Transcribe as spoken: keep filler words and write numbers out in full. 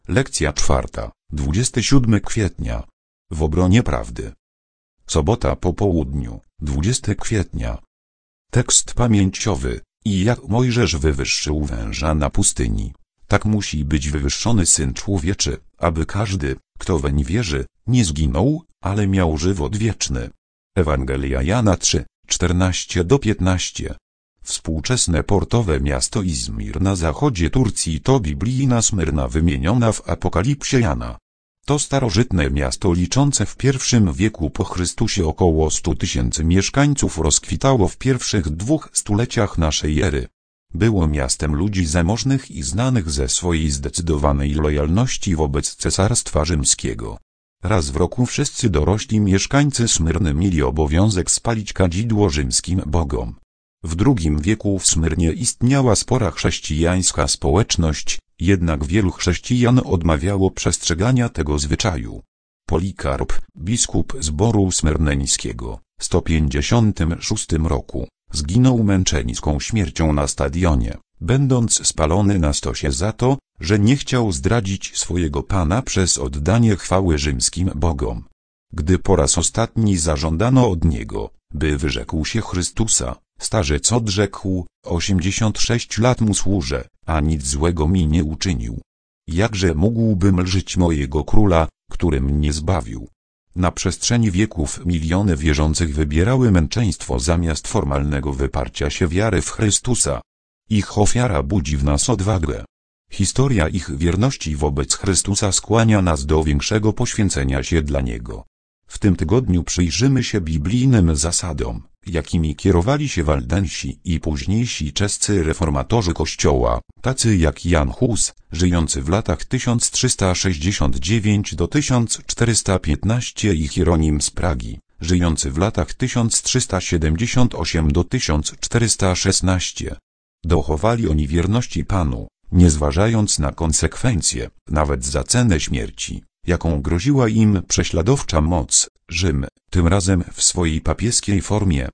Lekcja czwarta, dwudziestego siódmego kwietnia. W obronie prawdy. Sobota po południu, dwudziestego kwietnia. Tekst pamięciowy. I jak Mojżesz wywyższył węża na pustyni, tak musi być wywyższony Syn Człowieczy, aby każdy, kto weń wierzy, nie zginął, ale miał żywot wieczny. Ewangelia Jana trzy, czternaście do piętnastu. Współczesne portowe miasto Izmir na zachodzie Turcji to biblijna Smyrna wymieniona w Apokalipsie Jana. To starożytne miasto liczące w pierwszym wieku po Chrystusie około stu tysięcy mieszkańców rozkwitało w pierwszych dwóch stuleciach naszej ery. Było miastem ludzi zamożnych i znanych ze swojej zdecydowanej lojalności wobec Cesarstwa Rzymskiego. Raz w roku wszyscy dorośli mieszkańcy Smyrny mieli obowiązek spalić kadzidło rzymskim bogom. W drugim wieku w Smyrnie istniała spora chrześcijańska społeczność, jednak wielu chrześcijan odmawiało przestrzegania tego zwyczaju. Polikarp, biskup zboru smyrneńskiego, w sto pięćdziesiątym szóstym roku, zginął męczeńską śmiercią na stadionie, będąc spalony na stosie za to, że nie chciał zdradzić swojego Pana przez oddanie chwały rzymskim bogom. Gdy po raz ostatni zażądano od niego, by wyrzekł się Chrystusa, starzec odrzekł: osiemdziesiąt sześć lat mu służę, a nic złego mi nie uczynił. Jakże mógłbym lżyć mojego króla, który mnie zbawił? Na przestrzeni wieków miliony wierzących wybierały męczeństwo zamiast formalnego wyparcia się wiary w Chrystusa. Ich ofiara budzi w nas odwagę. Historia ich wierności wobec Chrystusa skłania nas do większego poświęcenia się dla Niego. W tym tygodniu przyjrzymy się biblijnym zasadom, jakimi kierowali się waldensi i późniejsi czescy reformatorzy Kościoła, tacy jak Jan Hus, żyjący w latach tysiąc trzysta sześćdziesiąt dziewięć do tysiąc czterysta piętnaście i Hieronim z Pragi, żyjący w latach tysiąc trzysta siedemdziesiąt osiem do tysiąc czterysta szesnaście. Dochowali oni wierności Panu, nie zważając na konsekwencje, nawet za cenę śmierci, jaką groziła im prześladowcza moc, Rzym, tym razem w swojej papieskiej formie,